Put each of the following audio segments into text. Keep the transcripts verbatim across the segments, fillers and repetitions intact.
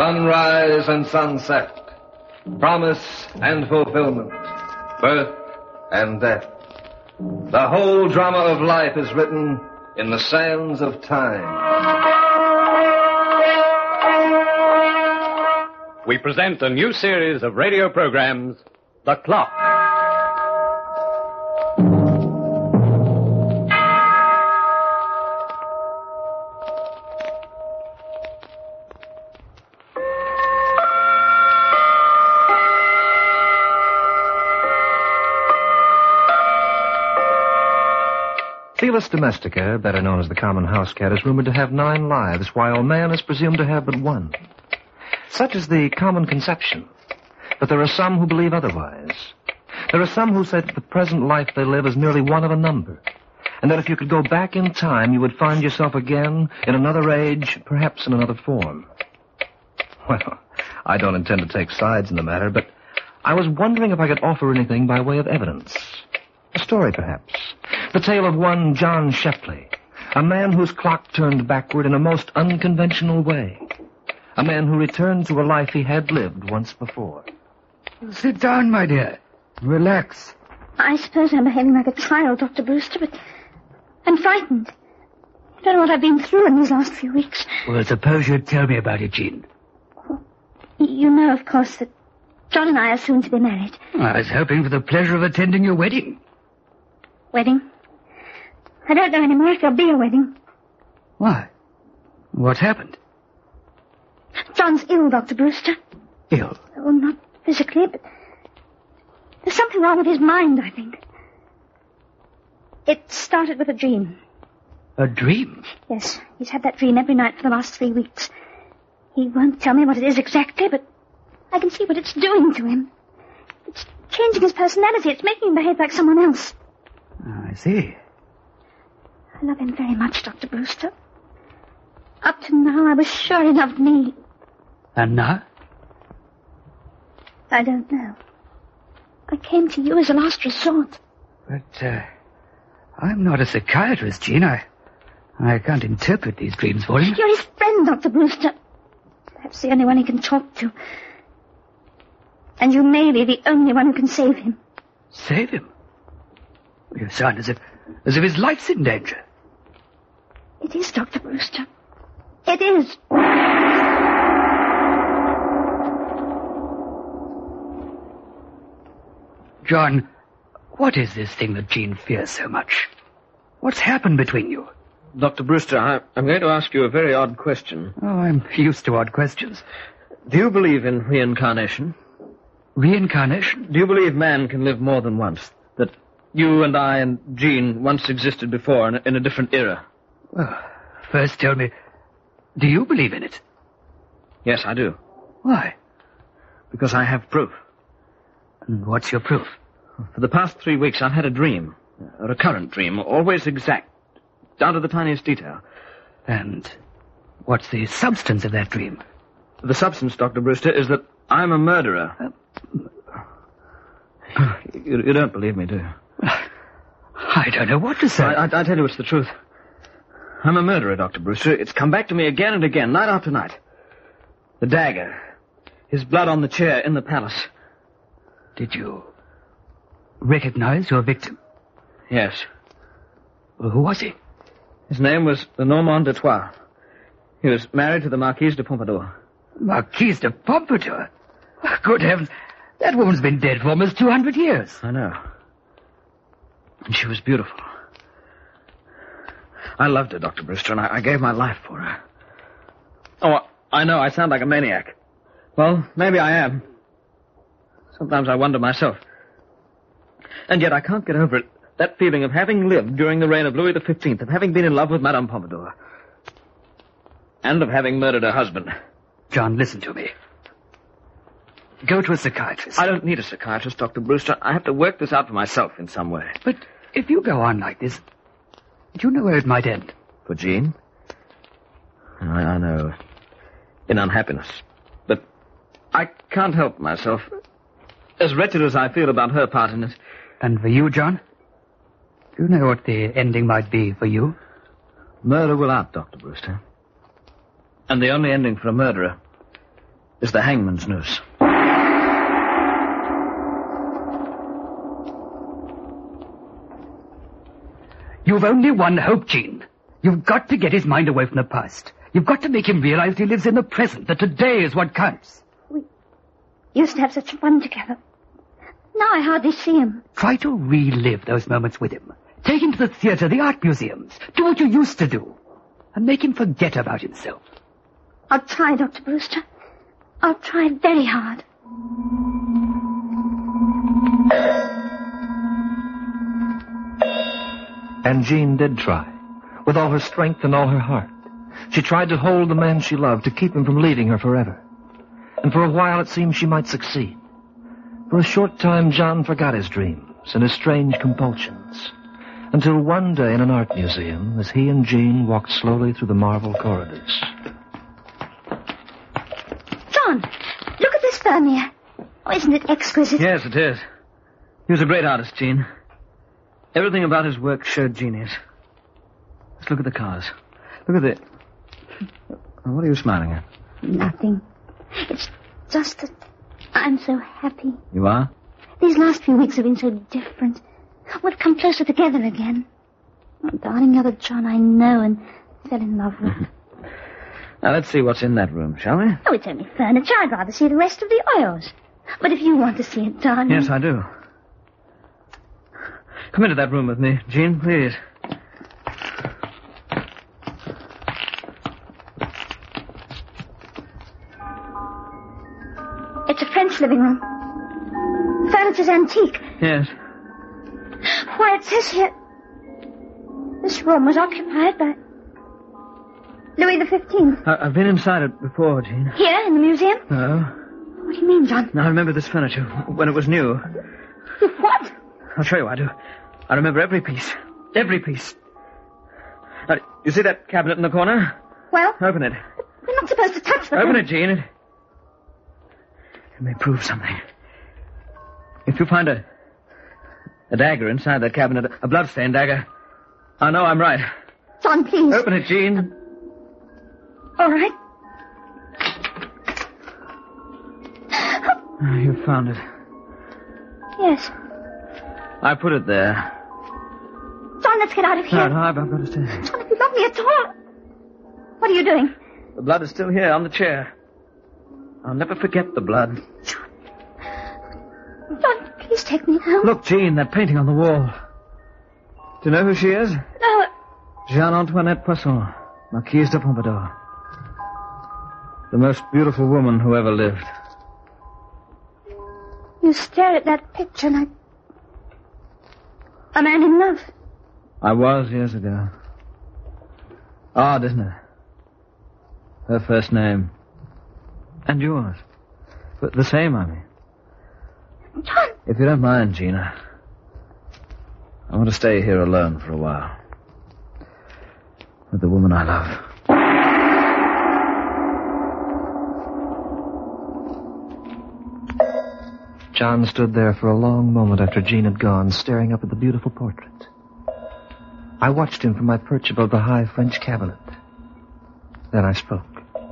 Sunrise and sunset. Promise and fulfillment. Birth and death. The whole drama of life is written in the sands of time. We present a new series of radio programs, The Clock. Felis domestica, better known as the common house cat, is rumored to have nine lives, while man is presumed to have but one. Such is the common conception. But there are some who believe otherwise. There are some who say that the present life they live is merely one of a number, and that if you could go back in time, you would find yourself again in another age, perhaps in another form. Well, I don't intend to take sides in the matter, but I was wondering if I could offer anything by way of evidence. A story, perhaps. The tale of one John Shepley, a man whose clock turned backward in a most unconventional way. A man who returned to a life he had lived once before. Sit down, my dear. Relax. I suppose I'm behaving like a child, Doctor Brewster, but I'm frightened. I don't know what I've been through in these last few weeks. Well, suppose you'd tell me about it, Jean. Well, you know, of course, that John and I are soon to be married. I was hoping for the pleasure of attending your wedding. Wedding? I don't know anymore if there'll be a wedding. Why? What happened? John's ill, Doctor Brewster. Ill? Well, not physically, but there's something wrong with his mind, I think. It started with a dream. A dream? Yes, he's had that dream every night for the last three weeks. He won't tell me what it is exactly, but I can see what it's doing to him. It's changing his personality. It's making him behave like someone else. Oh, I see. I love him very much, Doctor Brewster. Up to now, I was sure he loved me. And now? I don't know. I came to you as a last resort. But, uh, I'm not a psychiatrist, Jean. I, I can't interpret these dreams for him. You're his friend, Doctor Brewster. Perhaps the only one he can talk to. And you may be the only one who can save him. Save him? You sound as if, as if his life's in danger. It is, Doctor Brewster. It is. John, what is this thing that Jean fears so much? What's happened between you? Doctor Brewster, I, I'm going to ask you a very odd question. Oh, I'm used to odd questions. Do you believe in reincarnation? Reincarnation? Do you believe man can live more than once? That you and I and Jean once existed before in a, in a different era? Well, first tell me, do you believe in it? Yes, I do. Why? Because I have proof. And what's your proof? For the past three weeks, I've had a dream. A recurrent dream, always exact, down to the tiniest detail. And what's the substance of that dream? The substance, Doctor Brewster, is that I'm a murderer. Uh, you, you don't believe me, do you? I don't know what to say. I, I, I tell you it's the truth. I'm a murderer, Doctor Brewster. It's come back to me again and again, night after night. The dagger. His blood on the chair in the palace. Did you recognize your victim? Yes. Well, who was he? His name was the Normand de Troyes. He was married to the Marquise de Pompadour. Marquise de Pompadour? Good heavens. That woman's been dead for almost two hundred years. I know. And she was beautiful. I loved her, Doctor Brewster, and I, I gave my life for her. Oh, I know I sound like a maniac. Well, maybe I am. Sometimes I wonder myself. And yet I can't get over it. That feeling of having lived during the reign of Louis the Fifteenth, of having been in love with Madame Pompadour. And of having murdered her husband. John, listen to me. Go to a psychiatrist. I don't need a psychiatrist, Doctor Brewster. I have to work this out for myself in some way. But if you go on like this, do you know where it might end? For Jean? I, I know. In unhappiness. But I can't help myself. As wretched as I feel about her part in it. And for you, John? Do you know what the ending might be for you? Murder will out, Doctor Brewster. And the only ending for a murderer is the hangman's noose. You've only one hope, Jean. You've got to get his mind away from the past. You've got to make him realize he lives in the present, that today is what counts. We used to have such fun together. Now I hardly see him. Try to relive those moments with him. Take him to the theater, the art museums. Do what you used to do. And make him forget about himself. I'll try, Doctor Brewster. I'll try very hard. And Jean did try, with all her strength and all her heart. She tried to hold the man she loved, to keep him from leaving her forever. And for a while it seemed she might succeed. For a short time, John forgot his dreams and his strange compulsions, until one day in an art museum, as he and Jean walked slowly through the marble corridors. John, look at this Vermeer. Oh, isn't it exquisite? Yes, it is. He was a great artist, Jean. Everything about his work showed genius. Let's look at the cars. Look at the... What are you smiling at? Nothing. It's just that I'm so happy. You are? These last few weeks have been so different. We've come closer together again. Oh, darling, you're the John I know and fell in love with. Now, let's see what's in that room, shall we? Oh, it's only furniture. I'd rather see the rest of the oils. But if you want to see it, darling... Yes, I do. Come into that room with me, Jean, please. It's a French living room. Furniture's antique. Yes. Why, it says here... This room was occupied by... Louis the Fifteenth. I- I've been inside it before, Jean. Here, in the museum? No. What do you mean, John? Now, I remember this furniture when it was new. What? I'll show you I do. I remember every piece. Every piece. Now, you see that cabinet in the corner? Well? Open it. We're not supposed to touch the... Open it, Jean. It, it may prove something. If you find a... a dagger inside that cabinet, a bloodstained dagger, I know I'm right. John, please. Open it, Jean. All right. You found it. Yes. I put it there. John, let's get out of here. No, no, I've I've got to stay. John, if you love me at all... What are you doing? The blood is still here on the chair. I'll never forget the blood. John. John, please take me home. Look, Jean, that painting on the wall. Do you know who she is? No. Jean-Antoinette Poisson, Marquise de Pompadour. The most beautiful woman who ever lived. You stare at that picture like... a man in love. I was years ago. Odd, isn't it? Her first name. And yours. But the same, I mean. John! If you don't mind, Gina, I want to stay here alone for a while. With the woman I love. John stood there for a long moment after Jean had gone, staring up at the beautiful portrait. I watched him from my perch above the high French cabinet. Then I spoke.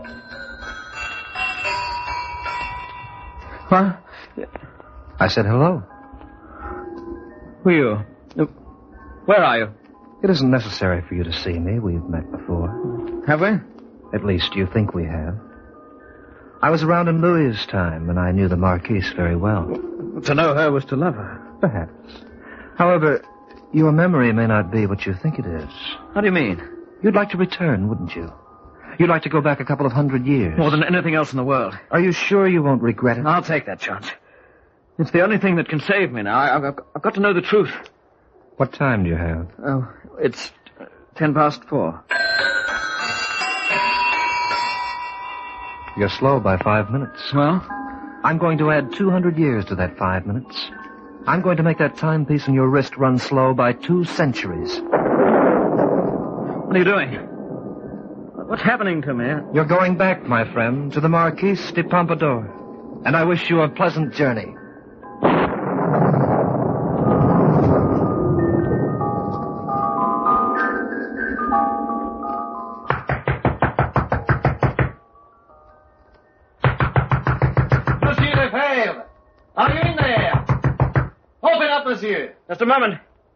What? I said hello. Who are you? Where are you? It isn't necessary for you to see me. We've met before. Have we? At least you think we have. I was around in Louis's time, and I knew the Marquise very well. To know her was to love her. Perhaps. However, your memory may not be what you think it is. How do you mean? You'd like to return, wouldn't you? You'd like to go back a couple of hundred years. More than anything else in the world. Are you sure you won't regret it? I'll take that chance. It's the only thing that can save me now. I, I've, I've got to know the truth. What time do you have? Oh, it's ten past four. You're slow by five minutes. Well? I'm going to add two hundred years to that five minutes. I'm going to make that timepiece on your wrist run slow by two centuries. What are you doing? What's happening to me? You're going back, my friend, to the Marquise de Pompadour. And I wish you a pleasant journey. Just a moment.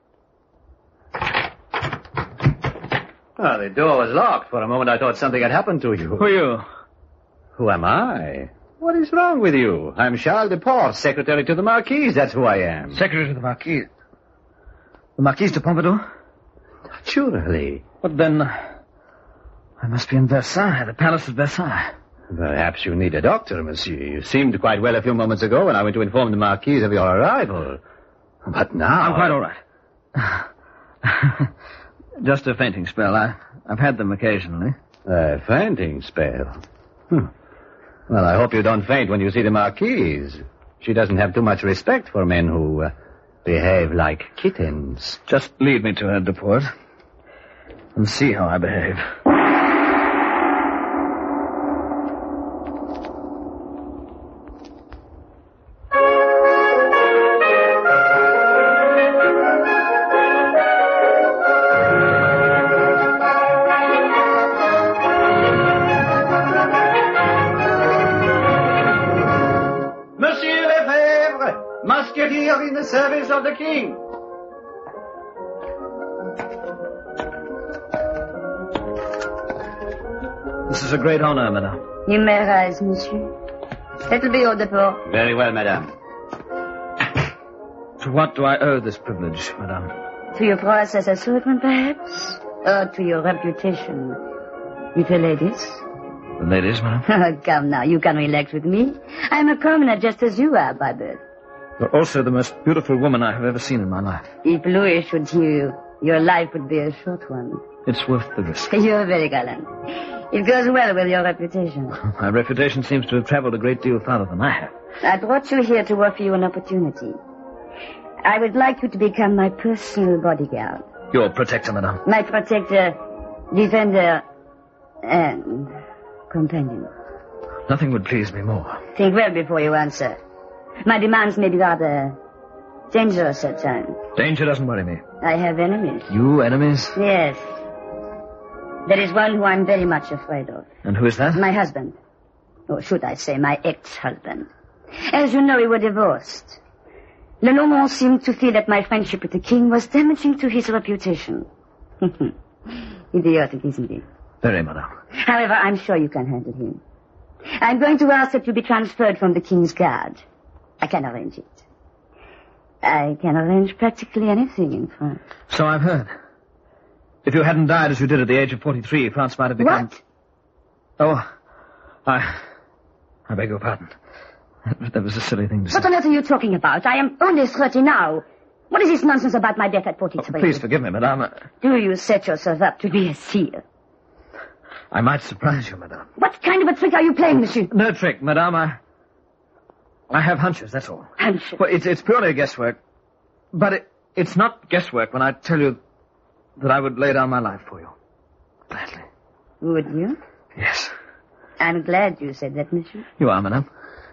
Ah, the door was locked. For a moment I thought something had happened to you. Who are you? Who am I? What is wrong with you? I'm Charles de Port, secretary to the Marquise. That's who I am. Secretary to the Marquise. The Marquise de Pompadour? Surely. But then, uh, I must be in Versailles, the palace of Versailles. Perhaps you need a doctor, monsieur. You seemed quite well a few moments ago when I went to inform the Marquise of your arrival. But now... I'm quite all right. Just a fainting spell. I, I've had them occasionally. A fainting spell? Hmm. Well, I hope you don't faint when you see the Marquise. She doesn't have too much respect for men who uh, behave like kittens. Just lead me to her, Deport, and see how I behave. In the service of the king. This is a great honor, madame. You may rise, monsieur. That'll be all, Deport. Very well, madame. To what do I owe this privilege, madame? To your prowess as a swordsman, perhaps? Or to your reputation with the ladies? The ladies, madame? Come now, you can relax with me. I'm a commoner just as you are by birth. You're also the most beautiful woman I have ever seen in my life. If Louis should hear you, your life would be a short one. It's worth the risk. You're very gallant. It goes well with your reputation. My reputation seems to have traveled a great deal farther than I have. I brought you here to offer you an opportunity. I would like you to become my personal bodyguard. Your protector, madame. My protector, defender, and companion. Nothing would please me more. Think well before you answer. My demands may be rather dangerous at times. Danger doesn't worry me. I have enemies. You enemies? Yes. There is one who I'm very much afraid of. And who is that? My husband. Or should I say, my ex-husband. As you know, we were divorced. Lenormand seemed to feel that my friendship with the king was damaging to his reputation. Idiotic, isn't he? Very, madame. However, I'm sure you can handle him. I'm going to ask that you be transferred from the king's guard. I can arrange it. I can arrange practically anything in France. So I've heard. If you hadn't died as you did at the age of forty-three, France might have become... What? Oh, I... I beg your pardon. That, that was a silly thing to say. What on earth are you talking about? I am only thirty now. What is this nonsense about my death at forty-three? Oh, please forgive me, madame. Do you set yourself up to be a seer? I might surprise you, madame. What kind of a trick are you playing, monsieur? No trick, madame. I... I have hunches, that's all. Hunches? Well, it's, it's purely guesswork. But it, it's not guesswork when I tell you that I would lay down my life for you. Gladly. Would you? Yes. I'm glad you said that, monsieur. You are, madame.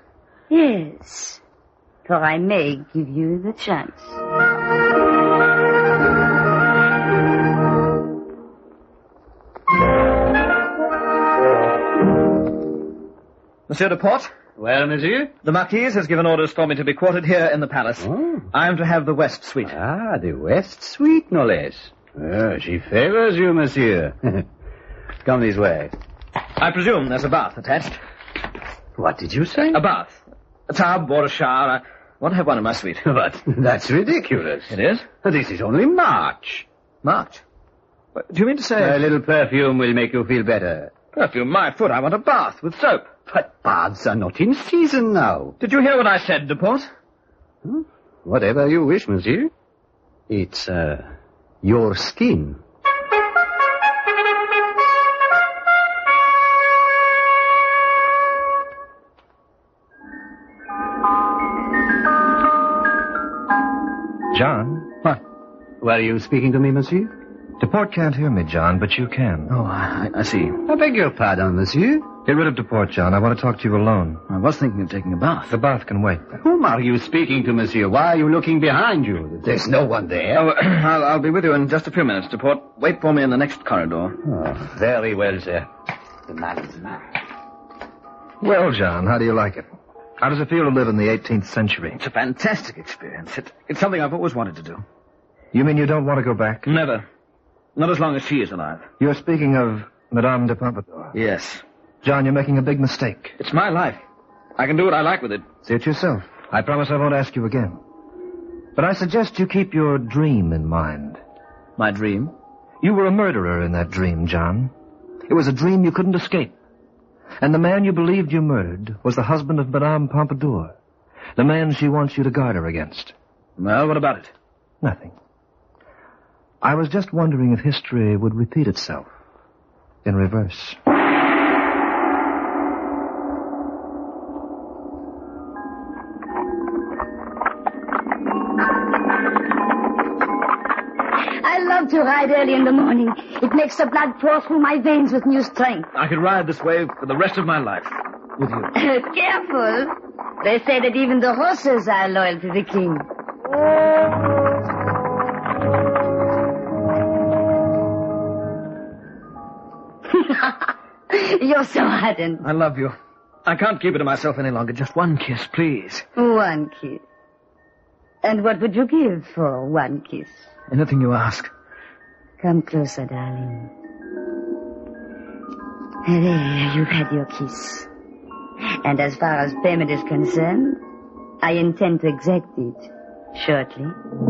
Yes. For I may give you the chance. Monsieur de Port? Well, monsieur? The Marquise has given orders for me to be quartered here in the palace. Oh. I am to have the West Suite. Ah, the West Suite, no less. Oh, she favors you, monsieur. Come this way. I presume there's a bath attached. What did you say? A bath. A tub or a shower. I want to have one in my suite. But that's ridiculous. It is? This is only March. March? What, do you mean to say... A little perfume will make you feel better. Perfume, my foot. I want a bath with soap. But baths are not in season now. Did you hear what I said, de Port? Hmm? Whatever you wish, monsieur. It's, uh, your skin. John? What? Were you speaking to me, monsieur? DePort can't hear me, John, but you can. Oh, I, I see. I beg your pardon, monsieur. Get rid of DePort, John. I want to talk to you alone. I was thinking of taking a bath. The bath can wait. Whom are you speaking to, monsieur? Why are you looking behind you? There's no one there. Oh, I'll, I'll be with you in just a few minutes, DePort. Wait for me in the next corridor. Oh, very well, sir. The man is mad. Well, John, how do you like it? How does it feel to live in the eighteenth century? It's a fantastic experience. It, it's something I've always wanted to do. You mean you don't want to go back? Never. Not as long as she is alive. You're speaking of Madame de Pompadour. Yes. John, you're making a big mistake. It's my life. I can do what I like with it. See it yourself. I promise I won't ask you again. But I suggest you keep your dream in mind. My dream? You were a murderer in that dream, John. It was a dream you couldn't escape. And the man you believed you murdered was the husband of Madame Pompadour. The man she wants you to guard her against. Well, what about it? Nothing. I was just wondering if history would repeat itself in reverse. I love to ride early in the morning. It makes the blood pour through my veins with new strength. I could ride this way for the rest of my life. With you. Careful. They say that even the horses are loyal to the king. You're so ardent. I love you. I can't keep it to myself any longer. Just one kiss, please. One kiss. And what would you give for one kiss? Anything you ask. Come closer, darling. There, you've had your kiss. And as far as payment is concerned, I intend to exact it shortly.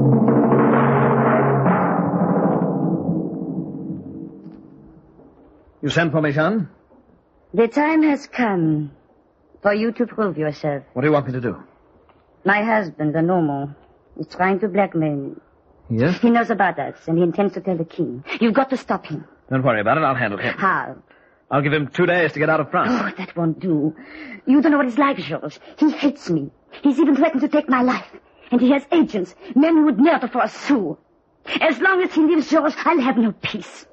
You sent for me, Jean? The time has come for you to prove yourself. What do you want me to do? My husband, the Normal, is trying to blackmail me. Yes? He knows about us, and he intends to tell the king. You've got to stop him. Don't worry about it. I'll handle him. How? I'll give him two days to get out of France. Oh, that won't do. You don't know what he's like, Georges. He hates me. He's even threatened to take my life. And he has agents, men who would murder for a sou. As long as he lives, Georges, I'll have no peace.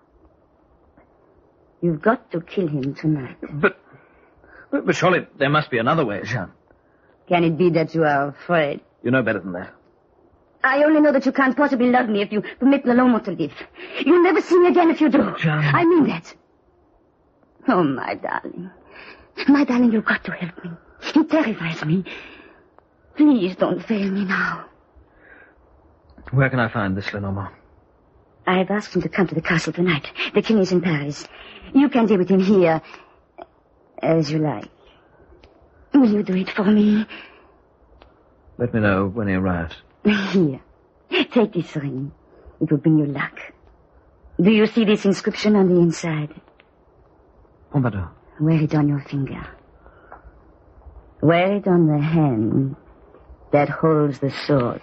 You've got to kill him tonight. But, but, but surely there must be another way, Jean. Can it be that you are afraid? You know better than that. I only know that you can't possibly love me if you permit Lalomo to live. You'll never see me again if you do. Jean. I mean that. Oh, my darling. My darling, you've got to help me. He terrifies me. Please don't fail me now. Where can I find this Lenomo? I've asked him to come to the castle tonight. The king is in Paris. You can deal with him here as you like. Will you do it for me? Let me know when he arrives. Here. Take this ring. It will bring you luck. Do you see this inscription on the inside? Pompadour. Wear it on your finger. Wear it on the hand that holds the sword.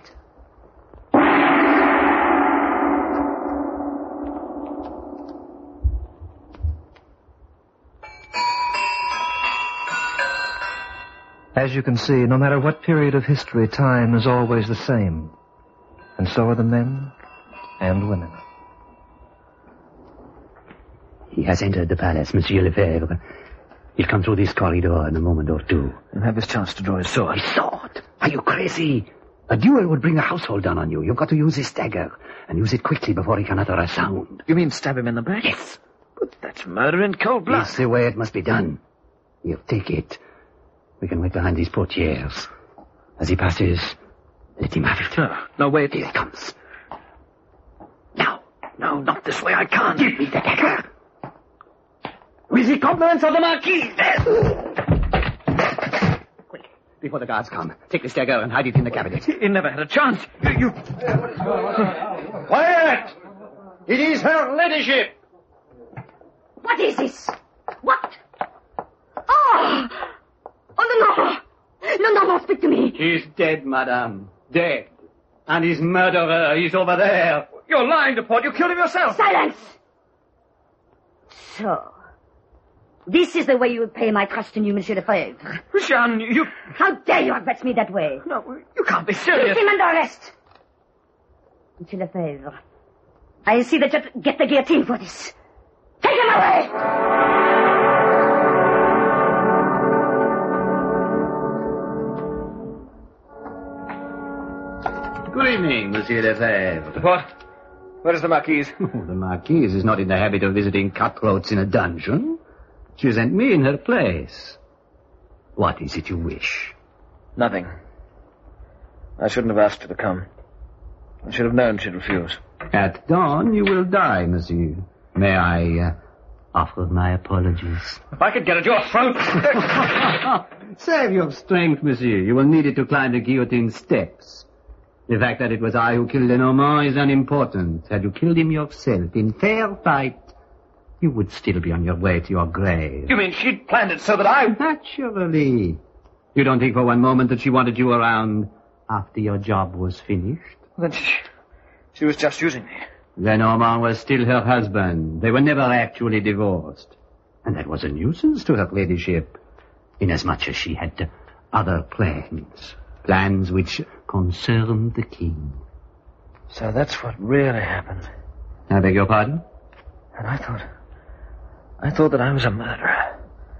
As you can see, no matter what period of history, time is always the same. And so are the men and women. He has entered the palace, Monsieur Lefebvre. He'll come through this corridor in a moment or two. He'll have his chance to draw his sword. His sword? Are you crazy? A duel would bring a household down on you. You've got to use his dagger, and use it quickly before he can utter a sound. You mean stab him in the back? Yes. But that's murder in cold blood. That's the way it must be done. You take it. We can wait behind these portieres. As he passes, let him have it. No, no, wait. Here he comes. Now. No, not this way. I can't. Give me the dagger. With the compliments of the Marquis. Quick, before the guards come. Take this dagger and hide it in the cabinet. He never had a chance. You... you... Quiet! It is her ladyship. What is this? What? Oh! Oh, no, no. No, no, no, speak to me. He's dead, madame. Dead. And his murderer is over there. You're lying, Dupont. You killed him yourself. Silence! So, this is the way you would pay my trust in you, Monsieur Lefebvre. Jean, you... How dare you address me that way? No, you can't be serious. Put him under arrest. Monsieur Lefebvre, I see that you get the guillotine for this. Take him away! Good evening, Monsieur Lefebvre. What? Where is the Marquise? Oh, the Marquise is not in the habit of visiting cutthroats in a dungeon. She sent me in her place. What is it you wish? Nothing. I shouldn't have asked her to come. I should have known she'd refuse. At dawn, you will die, monsieur. May I uh, offer my apologies? If I could get at your throat... Save your strength, monsieur. You will need it to climb the guillotine steps. The fact that it was I who killed Lenormand is unimportant. Had you killed him yourself in fair fight, you would still be on your way to your grave. You mean she'd planned it so that I... Naturally. You don't think for one moment that she wanted you around after your job was finished? Then she... She was just using me. Lenormand was still her husband. They were never actually divorced. And that was a nuisance to her ladyship, inasmuch as she had other plans. Plans which concerned the king. So that's what really happened. I beg your pardon? And I thought... I thought that I was a murderer.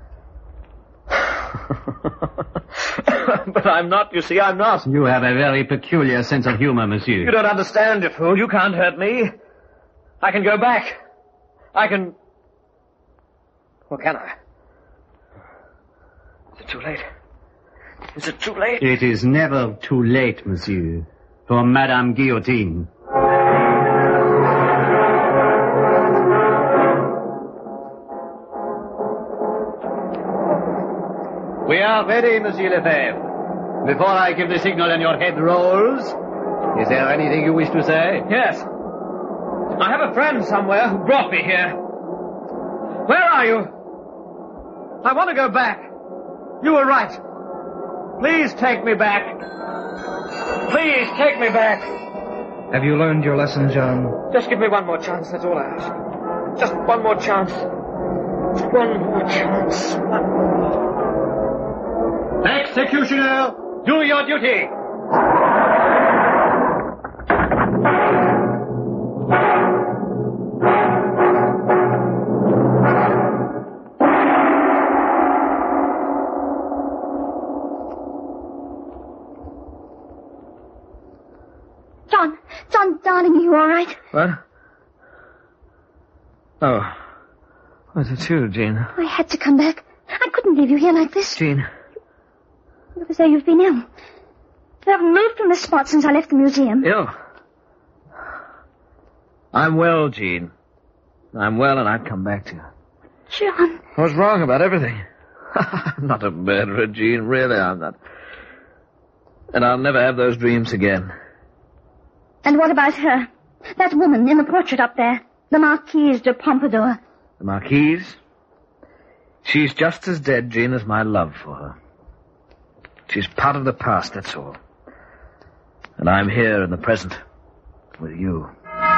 But I'm not, you see, I'm not. You have a very peculiar sense of humor, monsieur. You don't understand, you fool. You can't hurt me. I can go back. I can... Or can I? Is it too late? Is it too late? It is never too late, monsieur, for Madame Guillotine. We are ready, Monsieur Lefebvre. Before I give the signal and your head rolls, is there anything you wish to say? Yes. I have a friend somewhere who brought me here. Where are you? I want to go back. You were right. Please take me back. Please take me back. Have you learned your lesson, John? Just give me one more chance, that's all I ask. Just one more chance. One more chance. One more. Executioner, do your duty. John, John, darling, are you all right? What? Oh. Was it you, Jean? I had to come back. I couldn't leave you here like this. Jean. You look as though you've been ill. You haven't moved from this spot since I left the museum. Ill? I'm well, Jean. I'm well, and I'd come back to you. John. I was wrong about everything. I'm not a murderer, Jean. Really, I'm not. And I'll never have those dreams again. And what about her? That woman in the portrait up there. The Marquise de Pompadour. The Marquise? She's just as dead, Jean, as my love for her. She's part of the past, that's all. And I'm here in the present with you.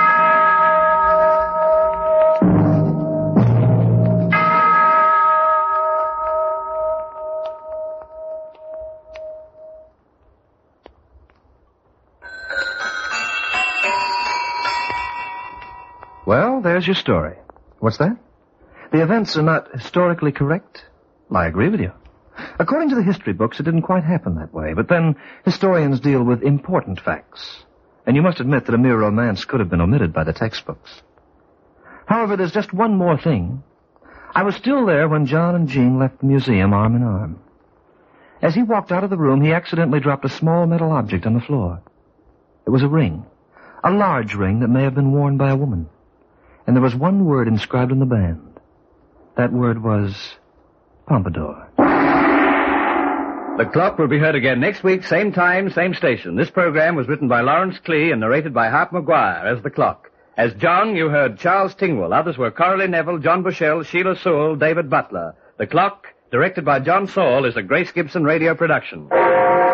Well, there's your story. What's that? The events are not historically correct? I agree with you. According to the history books, it didn't quite happen that way, but then historians deal with important facts. And you must admit that a mere romance could have been omitted by the textbooks. However, there's just one more thing. I was still there when John and Jean left the museum arm in arm. As he walked out of the room, he accidentally dropped a small metal object on the floor. It was a ring, a large ring that may have been worn by a woman. And there was one word inscribed on the band. That word was Pompadour. The Clock will be heard again next week, same time, same station. This program was written by Lawrence Klee and narrated by Hart McGuire as The Clock. As John, you heard Charles Tingwell. Others were Coralie Neville, John Bushell, Sheila Sewell, David Butler. The Clock, directed by John Saul, is a Grace Gibson radio production.